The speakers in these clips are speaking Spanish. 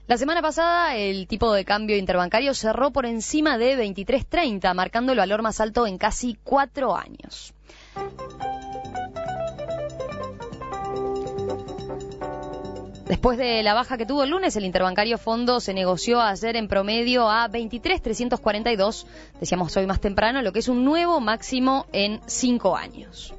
La semana pasada el tipo de cambio interbancario cerró por encima de 23.30, marcando el valor más alto en casi 4 años. Después de la baja que tuvo el lunes, el interbancario fondo se negoció ayer en promedio a 23.342, decíamos hoy más temprano, lo que es un nuevo máximo en 5 años.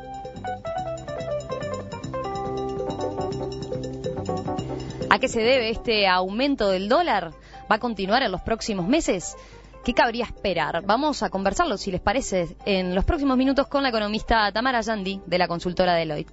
¿A qué se debe este aumento del dólar? ¿Va a continuar en los próximos meses? ¿Qué cabría esperar? Vamos a conversarlo, si les parece, en los próximos minutos con la economista Tamara Yandi, de la consultora Deloitte.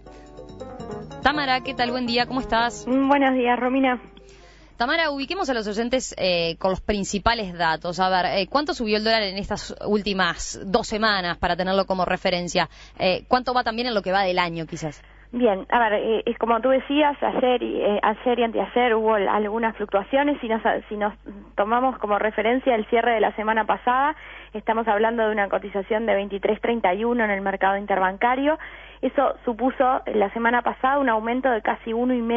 Tamara, ¿qué tal? Buen día, ¿cómo estás? Buenos días, Romina. Tamara, ubiquemos a los oyentes con los principales datos. A ver, ¿cuánto subió el dólar en estas últimas 2 semanas para tenerlo como referencia? ¿Cuánto va también en lo que va del año, quizás? Bien, a ver, como tú decías, ayer y anteayer hubo algunas fluctuaciones. Si nos tomamos como referencia el cierre de la semana pasada, estamos hablando de una cotización de 23.31 en el mercado interbancario. Eso supuso la semana pasada un aumento de casi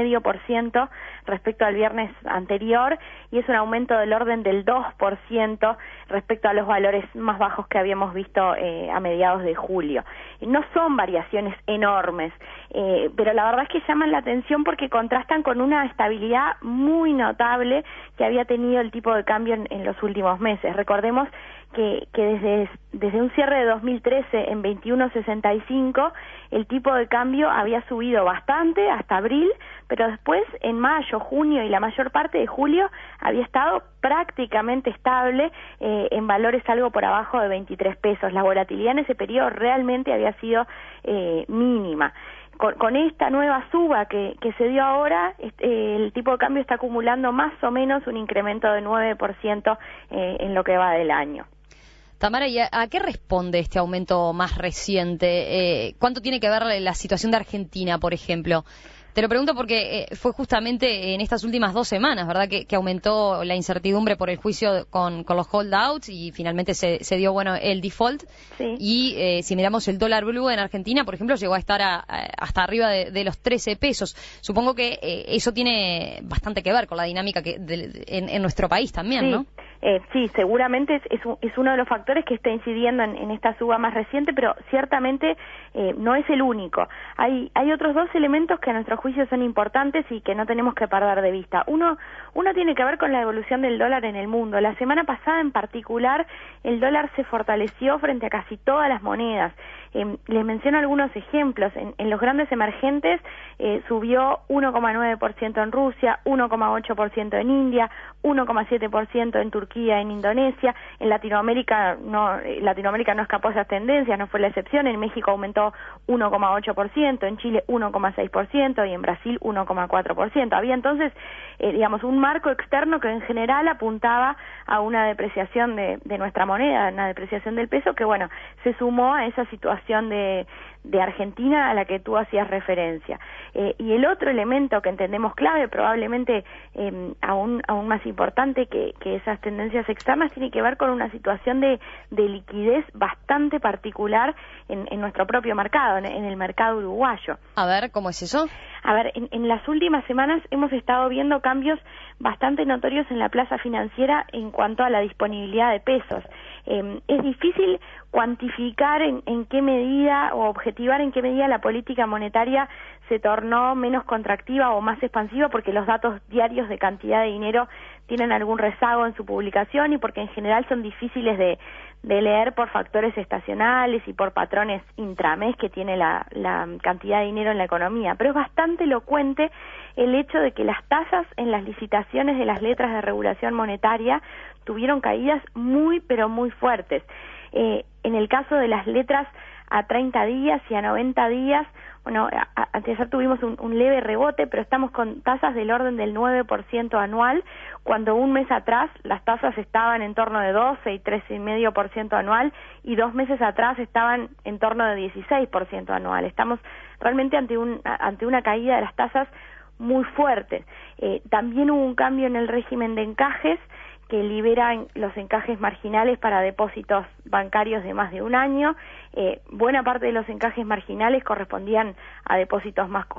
1,5% respecto al viernes anterior, y es un aumento del orden del 2% respecto a los valores más bajos que habíamos visto a mediados de julio. No son variaciones enormes, pero la verdad es que llaman la atención porque contrastan con una estabilidad muy notable que había tenido el tipo de cambio en los últimos meses. Recordemos que desde un cierre de 2013 en 21.65 el tipo de cambio había subido bastante hasta abril, pero después en mayo, junio y la mayor parte de julio había estado prácticamente estable en valores algo por abajo de 23 pesos. La volatilidad en ese periodo realmente había sido mínima. Con esta nueva suba que se dio ahora, el tipo de cambio está acumulando más o menos un incremento de 9% en lo que va del año. Tamara, ¿y a qué responde este aumento más reciente? ¿Cuánto tiene que ver la situación de Argentina, por ejemplo? Te lo pregunto porque fue justamente en estas últimas 2 semanas, ¿verdad?, que aumentó la incertidumbre por el juicio con los holdouts y finalmente se dio, el default. Sí. Y si miramos el dólar blue en Argentina, por ejemplo, llegó a estar hasta arriba de los 13 pesos. Supongo que eso tiene bastante que ver con la dinámica en nuestro país también, sí. ¿no? Sí, seguramente es uno de los factores que está incidiendo en esta suba más reciente, pero ciertamente no es el único. Hay otros 2 elementos que a nuestro juicio son importantes y que no tenemos que perder de vista. Uno tiene que ver con la evolución del dólar en el mundo. La semana pasada en particular el dólar se fortaleció frente a casi todas las monedas. Les menciono algunos ejemplos. En los grandes emergentes subió 1,9% en Rusia, 1,8% en India, 1,7% en Turquía, en Indonesia. En Latinoamérica no escapó esas tendencias, no fue la excepción. En México aumentó 1,8%, en Chile 1,6% y en Brasil 1,4%. Había entonces, un marco externo que en general apuntaba a una depreciación de nuestra moneda, una depreciación del peso que, se sumó a esa situación de Argentina a la que tú hacías referencia. Y el otro elemento que entendemos clave, probablemente aún más importante que esas tendencias externas, tiene que ver con una situación de liquidez bastante particular en nuestro propio mercado, en el mercado uruguayo. A ver, ¿cómo es eso? A ver, en las últimas semanas hemos estado viendo cambios bastante notorios en la plaza financiera en cuanto a la disponibilidad de pesos. Es difícil cuantificar en qué medida o objetivar en qué medida la política monetaria se tornó menos contractiva o más expansiva, porque los datos diarios de cantidad de dinero tienen algún rezago en su publicación y porque en general son difíciles de leer por factores estacionales y por patrones intramés que tiene la cantidad de dinero en la economía. Pero es bastante elocuente el hecho de que las tasas en las licitaciones de las letras de regulación monetaria tuvieron caídas muy, pero muy fuertes. En el caso de las letras a 30 días y a 90 días, anteayer tuvimos un leve rebote, pero estamos con tasas del orden del 9% anual, cuando un mes atrás las tasas estaban en torno de 12 y 13,5% anual, y 2 meses atrás estaban en torno de 16% anual. Estamos realmente ante una caída de las tasas muy fuerte. También hubo un cambio en el régimen de encajes que liberan los encajes marginales para depósitos bancarios de más de un año. Buena parte de los encajes marginales corresponden a depósitos más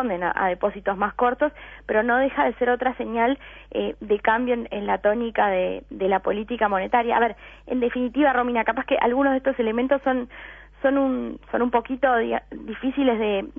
cortos, pero no deja de ser otra señal de cambio en la tónica de la política monetaria. A ver, en definitiva, Romina, capaz que algunos de estos elementos son un poquito difíciles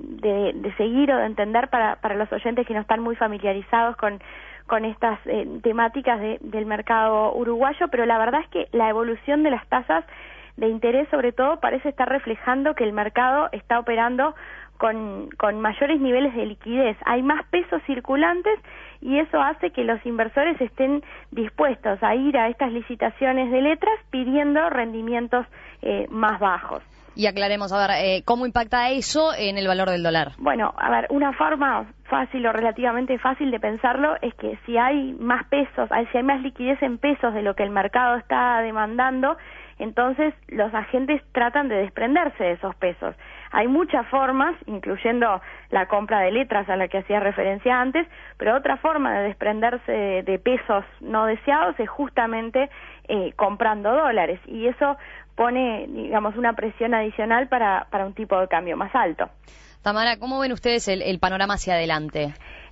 de seguir o de entender para los oyentes que no están muy familiarizados con estas temáticas del mercado uruguayo, pero la verdad es que la evolución de las tasas de interés, sobre todo, parece estar reflejando que el mercado está operando con mayores niveles de liquidez. Hay más pesos circulantes y eso hace que los inversores estén dispuestos a ir a estas licitaciones de letras pidiendo rendimientos más bajos. Y aclaremos, a ver, ¿cómo impacta eso en el valor del dólar? Bueno, a ver, una forma fácil o relativamente fácil de pensarlo es que si hay más pesos, si hay más liquidez en pesos de lo que el mercado está demandando, entonces los agentes tratan de desprenderse de esos pesos. Hay muchas formas, incluyendo la compra de letras a la que hacía referencia antes, pero otra forma de desprenderse de pesos no deseados es justamente comprando dólares, y eso pone, digamos, una presión adicional para un tipo de cambio más alto. Tamara, ¿cómo ven ustedes el panorama hacia adelante?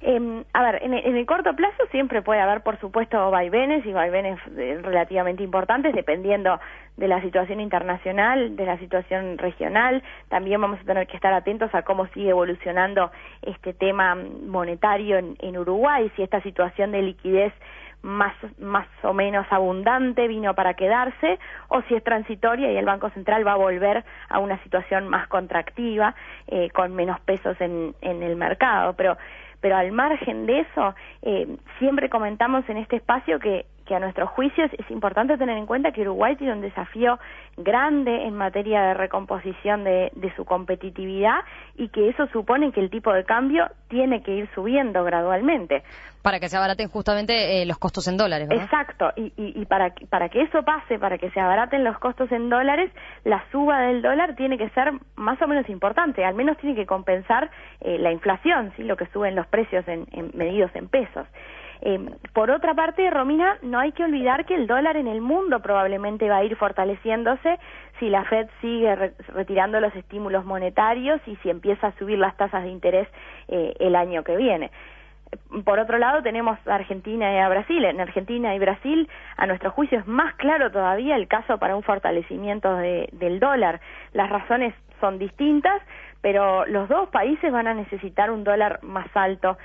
A ver, en el corto plazo siempre puede haber, por supuesto, vaivenes relativamente importantes, dependiendo de la situación internacional, de la situación regional. También vamos a tener que estar atentos a cómo sigue evolucionando este tema monetario en Uruguay, si esta situación de liquidez más o menos abundante vino para quedarse, o si es transitoria y el Banco Central va a volver a una situación más contractiva, con menos pesos en el mercado. Pero al margen de eso, siempre comentamos en este espacio que a nuestro juicio es importante tener en cuenta que Uruguay tiene un desafío grande en materia de recomposición de su competitividad, y que eso supone que el tipo de cambio tiene que ir subiendo gradualmente. Para que se abaraten justamente los costos en dólares, ¿verdad? Exacto, y para que eso pase, para que se abaraten los costos en dólares, la suba del dólar tiene que ser más o menos importante, al menos tiene que compensar la inflación, ¿sí? Lo que suben los precios medidos en pesos. Por otra parte, Romina, no hay que olvidar que el dólar en el mundo probablemente va a ir fortaleciéndose si la Fed sigue retirando los estímulos monetarios y si empieza a subir las tasas de interés el año que viene. Por otro lado, tenemos a Argentina y a Brasil. En Argentina y Brasil, a nuestro juicio, es más claro todavía el caso para un fortalecimiento del dólar. Las razones son distintas, pero los dos países van a necesitar un dólar más alto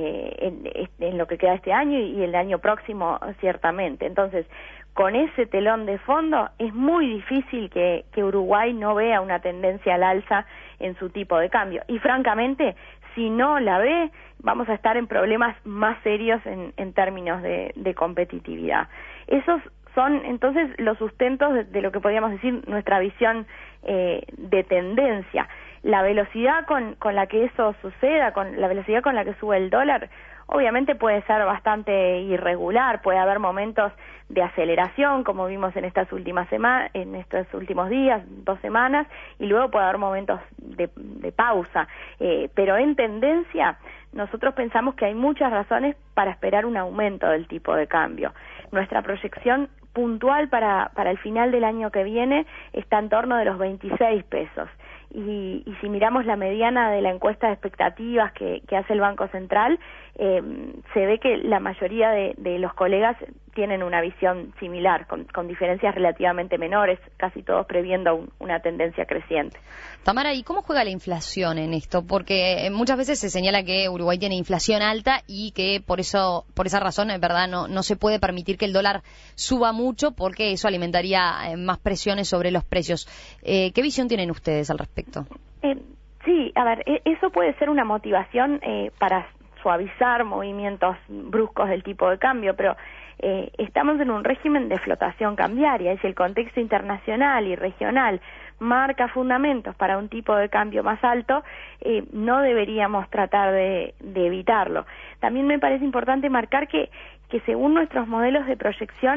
en lo que queda este año y el año próximo, ciertamente. Entonces, con ese telón de fondo, es muy difícil que Uruguay no vea una tendencia al alza en su tipo de cambio. Y francamente, si no la ve, vamos a estar en problemas más serios en términos de competitividad. Esos son entonces los sustentos de lo que podríamos decir nuestra visión de tendencia. La velocidad con la que eso suceda, con la velocidad con la que sube el dólar, obviamente puede ser bastante irregular. Puede haber momentos de aceleración, como vimos en estas últimas semanas, en estos últimos días, 2 semanas, y luego puede haber momentos de pausa. Pero en tendencia, nosotros pensamos que hay muchas razones para esperar un aumento del tipo de cambio. Nuestra proyección puntual para el final del año que viene está en torno de los 26 pesos. Y si miramos la mediana de la encuesta de expectativas que hace el Banco Central, se ve que la mayoría de los colegas tienen una visión similar, con diferencias relativamente menores, casi todos previendo una tendencia creciente. Tamara, ¿y cómo juega la inflación en esto? Porque muchas veces se señala que Uruguay tiene inflación alta y que por esa razón, en verdad, no se puede permitir que el dólar suba mucho, porque eso alimentaría más presiones sobre los precios. ¿Qué visión tienen ustedes al respecto? Sí, a ver, eso puede ser una motivación para suavizar movimientos bruscos del tipo de cambio, pero estamos en un régimen de flotación cambiaria, y si el contexto internacional y regional marca fundamentos para un tipo de cambio más alto, no deberíamos tratar de evitarlo. También me parece importante marcar que según nuestros modelos de proyección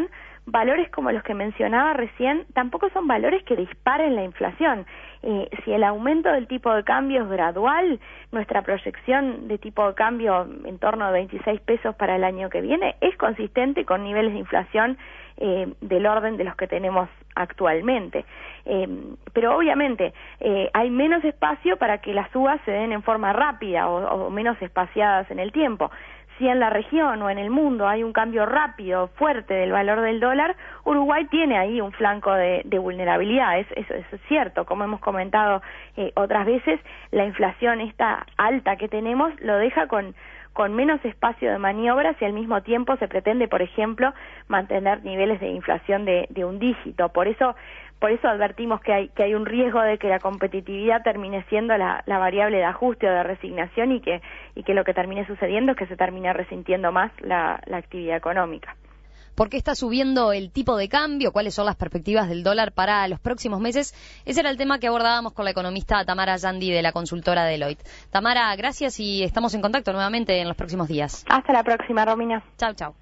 valores como los que mencionaba recién tampoco son valores que disparen la inflación. Si el aumento del tipo de cambio es gradual, nuestra proyección de tipo de cambio en torno a 26 pesos para el año que viene es consistente con niveles de inflación del orden de los que tenemos actualmente. Pero obviamente hay menos espacio para que las subas se den en forma rápida o menos espaciadas en el tiempo. Si en la región o en el mundo hay un cambio rápido, fuerte del valor del dólar, Uruguay tiene ahí un flanco de vulnerabilidad. Eso es cierto. Como hemos comentado otras veces, la inflación esta alta que tenemos lo deja con menos espacio de maniobra si al mismo tiempo se pretende, por ejemplo, mantener niveles de inflación de un dígito. Por eso advertimos que hay un riesgo de que la competitividad termine siendo la variable de ajuste o de resignación y que lo que termine sucediendo es que se termine resintiendo más la actividad económica. ¿Por qué está subiendo el tipo de cambio? ¿Cuáles son las perspectivas del dólar para los próximos meses? Ese era el tema que abordábamos con la economista Tamara Yandi de la consultora Deloitte. Tamara, gracias y estamos en contacto nuevamente en los próximos días. Hasta la próxima, Romina. Chau, chau.